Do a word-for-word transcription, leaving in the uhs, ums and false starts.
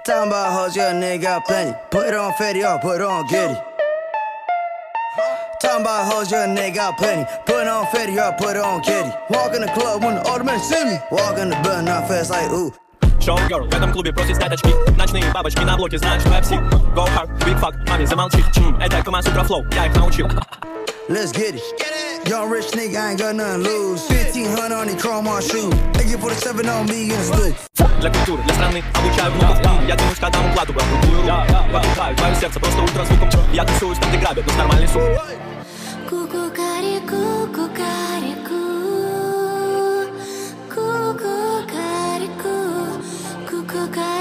Talking about hoes, yeah, nigga got plenty. Put on Fetty, or put on Giddy. Talking about hoes, yeah, nigga got plenty. Put on Fetty, or put on Giddy. Walk in the club when the older men see me. Walk in the building, not fast like ooh. Шоу-герл в этом клубе просит снять очки. Ночные бабочки на блоке знают, что я псих. Go hard, big fuck, маме замолчи. Чм, это Камасутра флоу, я их научил. Let's get it. Young rich nigga, I ain't got nothing to lose. Fifteen hundred on these chrome on shoes. A K forty-seven on me in the stoop. Для культуры, для страны, обучаю внуков. М, Я двинусь к одному кладу, в другую руку. Покупаю твое сердце просто ультразвуком. Я тусуюсь, там где грабят, но с нормальный суп. Ку-ку-карику, ку-карику. Ку-ку-карику, ку-ку-карику.